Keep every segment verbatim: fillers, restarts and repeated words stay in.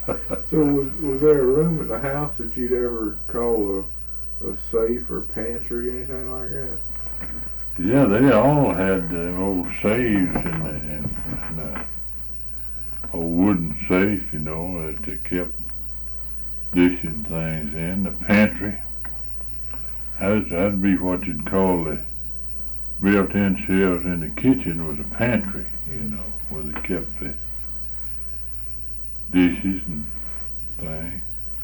So was was there a room in the house that you'd ever call a a safe or pantry, anything like that? Yeah, they all had them old safes and, and, and uh, old wooden safe, you know, that they kept dishing things in. The pantry, that'd, that'd be what you'd call the built-in shelves in the kitchen was a pantry, you know, where they kept the dishes and things.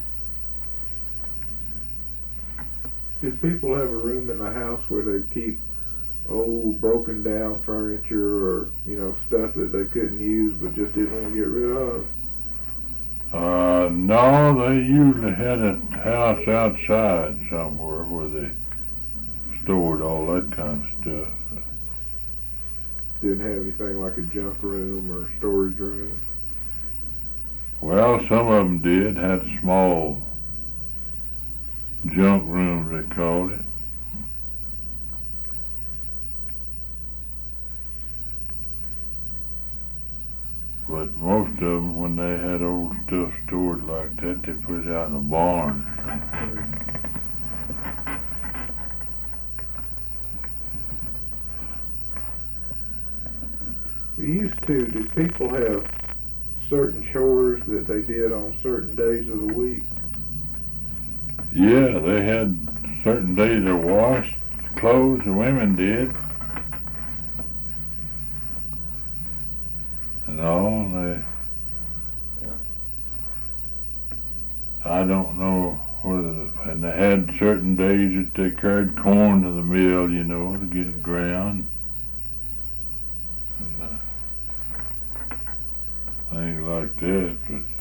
Did people have a room in the house where they'd keep old broken down furniture or, you know, stuff that they couldn't use but just didn't want to get rid of? Uh, no, they usually had a house outside somewhere where they stored all that kind of stuff. Didn't have anything like a junk room or storage room? Well, some of them did, had small junk rooms, they called it. But most of them, when they had old stuff stored like that, they put it out in a barn. We used to, did people have certain chores that they did on certain days of the week? Yeah, they had certain days to wash clothes, the women did. And all, they, I don't know whether, and they had certain days that they carried corn to the mill, you know, to get it ground. And uh, things like that,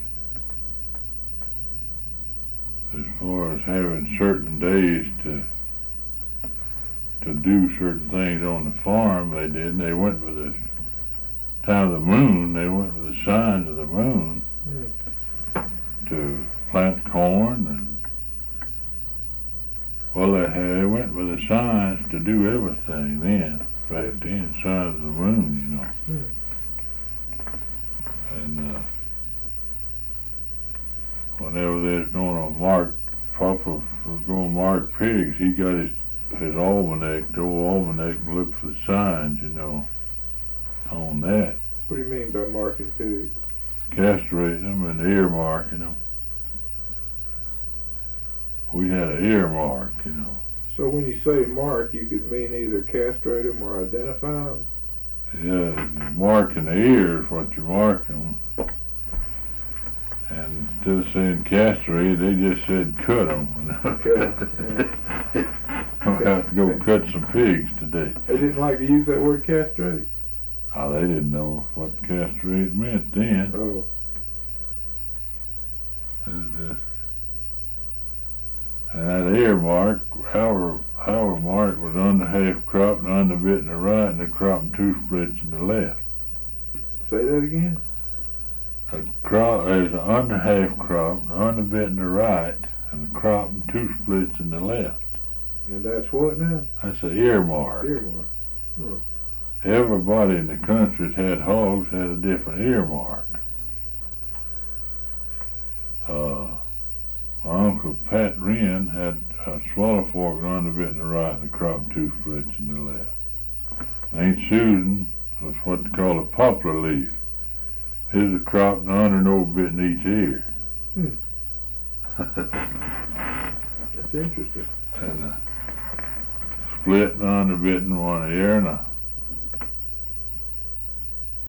but as far as having certain days to to do certain things on the farm, they did. They went with the time of the moon. They went with the signs of the moon Mm. to plant corn, and well, they had, they went with the signs to do everything then. Back then, signs of the moon, you know. Mm. And uh, whenever they're going to mark, Papa was going to mark pigs, he got his, his almanac, the old almanac, and looked for the signs, you know, on that. What do you mean by marking pigs? Castrating them and earmarking them. We had an earmark, you know. So when you say mark, you could mean either castrate them or identify them? Yeah, marking the ears, what you're marking. And instead of saying castrate, they just said cut them. Okay. We'll have to go cut some pigs today. They didn't like to use that word castrate? Oh, they didn't know what castrate meant then. Oh. And, uh, and that earmark, our, our mark was under half crop and under bit in the right and the crop and two splits in the left. Say that again? A crop is an under half crop, an under bit in the right, and the crop and two splits in the left. And that's what now? That's an earmark. Earmark. Oh. Everybody in the country that had hogs had a different earmark. Uh, my Uncle Pat Wren had a swallow fork and under bit in the right and a crop and two splits in the left. Aunt Susan was what they call a poplar leaf. Here's a crop and under and over bit in each ear. Hmm. That's interesting. And a split and under bit in one ear and a